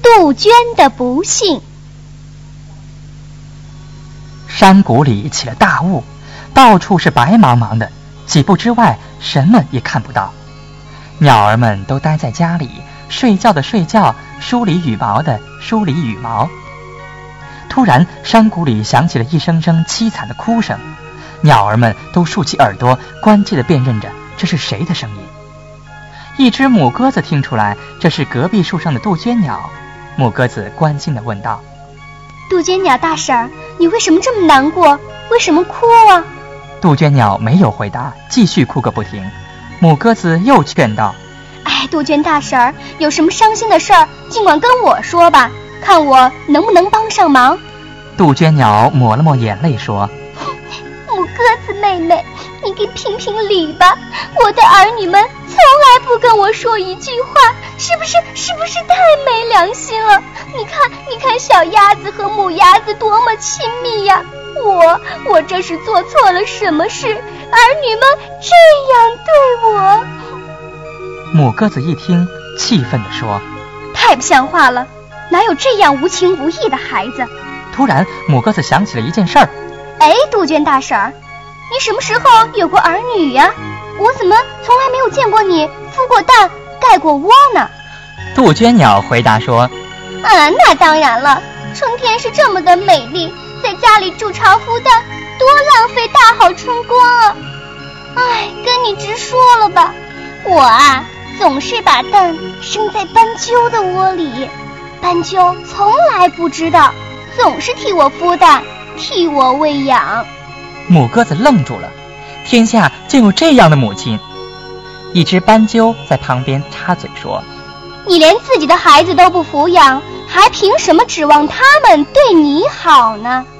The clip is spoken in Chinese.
杜鹃的不幸。 山谷里起了大雾，到处是白茫茫的，几步之外什么也看不到。鸟儿们都待在家里，睡觉的睡觉，梳理羽毛的梳理羽毛。突然山谷里响起了一声声凄惨的哭声，鸟儿们都竖起耳朵，关切地辨认着这是谁的声音。一只母鸽子听出来这是隔壁树上的杜鹃鸟，母鸽子关心地问道： 杜鹃鸟大婶儿，你为什么这么难过？为什么哭啊？ 杜鹃鸟没有回答，继续哭个不停。母鸽子又劝道： 哎，杜鹃大婶儿，有什么伤心的事儿尽管跟我说吧，看我能不能帮上忙。 杜鹃鸟抹了抹眼泪说： 母鸽子妹妹，你给评评理吧，我的儿女们从来不跟我说一句话，是不是太没良心了？你看小鸭子和母鸭子多么亲密呀，我这是做错了什么事，儿女们这样对我？ 母鸽子一听，气愤地说： 太不像话了，哪有这样无情无义的孩子？ 突然母鸽子想起了一件事儿： 哎，杜鹃大婶儿，你什么时候有过儿女呀？我怎么从来没有见过你孵过蛋盖过窝呢？ 杜鹃鸟回答说： 那当然了，春天是这么的美丽，在家里筑巢孵蛋多浪费大好春光啊！哎，跟你直说了吧，我啊总是把蛋生在斑鸠的窝里，斑鸠从来不知道，总是替我孵蛋，替我喂养。 母鸽子愣住了，天下竟有这样的母亲。一只斑鸠在旁边插嘴说： 你连自己的孩子都不抚养，还凭什么指望他们对你好呢？